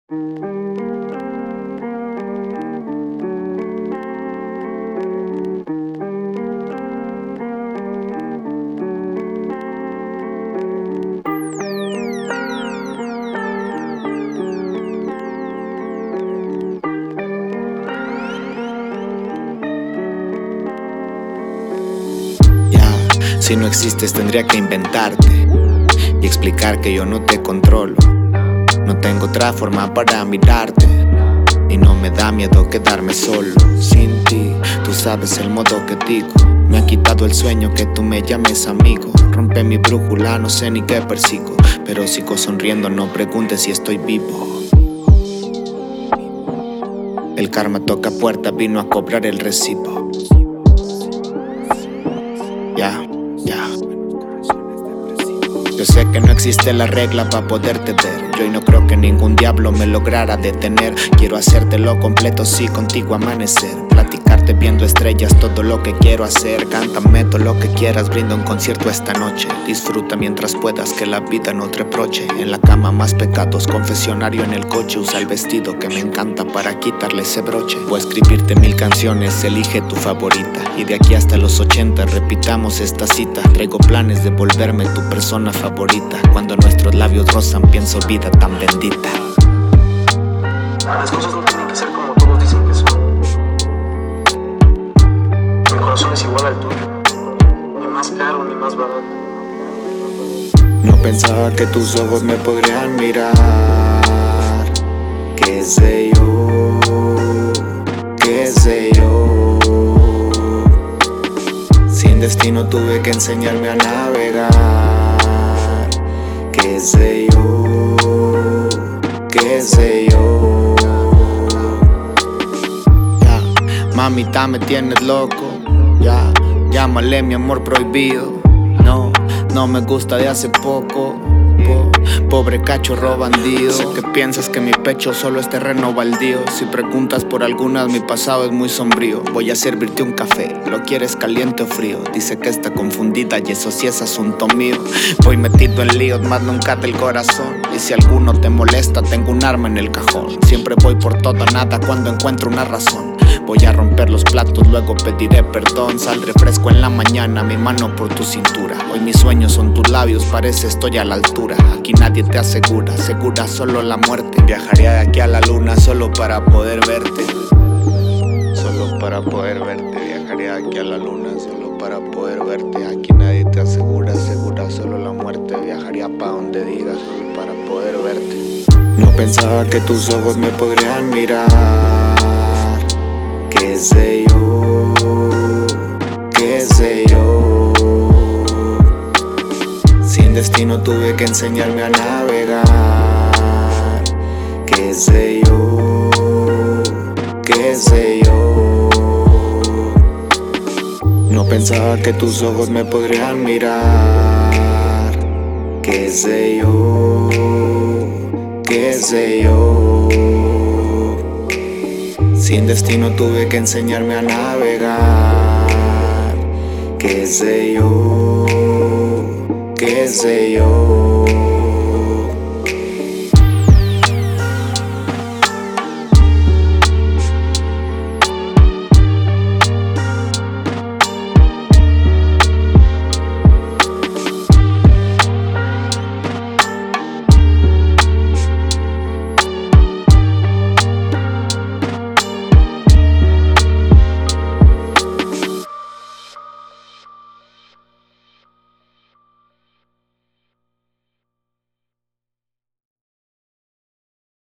Si no existes tendría que inventarte y explicar que yo no te controlo. No tengo otra forma para mirarte y no me da miedo quedarme solo sin ti. Tú sabes el modo que digo. Me ha quitado el sueño que tú me llames amigo. Rompe mi brújula, no sé ni qué persigo, pero sigo sonriendo, no preguntes si estoy vivo. El karma toca puerta, vino a cobrar el recibo. Ya. Yo sé que no existe la regla para poderte ver. Yo y no creo que ningún diablo me lograra detener. Quiero hacértelo completo, sí, contigo amanecer. Platicarte viendo estrellas, todo lo que quiero hacer. Cántame todo lo que quieras, brinda un concierto esta noche. Disfruta mientras puedas, que la vida no te reproche. En la cama más pecados, confesionario en el coche. Usa el vestido que me encanta para quitarle ese broche. Voy a escribirte 1000 canciones, elige tu favorita. Y de aquí hasta los 80 repitamos esta cita. Traigo planes de volverme tu persona favorita. Cuando nuestros labios rozan, pienso vida tan bendita. Las cosas no tienen que ser como todos dicen que son. Mi corazón es igual al tuyo, ni más caro ni más barato. No pensaba que tus ojos me podrían mirar. Qué sé yo, qué sé yo. Sin destino tuve que enseñarme a navegar. Qué sé yo, qué sé yo. Ya, mamita me tienes loco. Ya, llámale mi amor prohibido. No me gusta de hace poco. Pobre cachorro bandido. Sé que piensas que mi pecho solo es terreno baldío. Si preguntas por algunas, mi pasado es muy sombrío. Voy a servirte un café, ¿lo quieres caliente o frío? Dice que está confundida y eso sí es asunto mío. Voy metido en líos, más nunca del corazón. Y si alguno te molesta, tengo un arma en el cajón. Siempre voy por todo o nada cuando encuentro una razón. Voy a romper los platos, luego pediré perdón. Saldré fresco en la mañana, mi mano por tu cintura. Hoy mis sueños son tus labios, parece estoy a la altura. Aquí nadie te asegura, segura solo la muerte. Viajaría de aquí a la luna solo para poder verte. Solo para poder verte. Viajaría de aquí a la luna solo para poder verte. Aquí nadie te asegura, segura solo la muerte. Viajaría pa' donde digas solo para poder verte. No pensaba que tus ojos me podrían mirar. Qué sé yo, qué sé yo. Sin destino tuve que enseñarme a navegar. Qué sé yo, qué sé yo. No pensaba que tus ojos me podrían mirar. Qué sé yo, qué sé yo. Sin destino tuve que enseñarme a navegar. Qué sé yo, qué sé yo.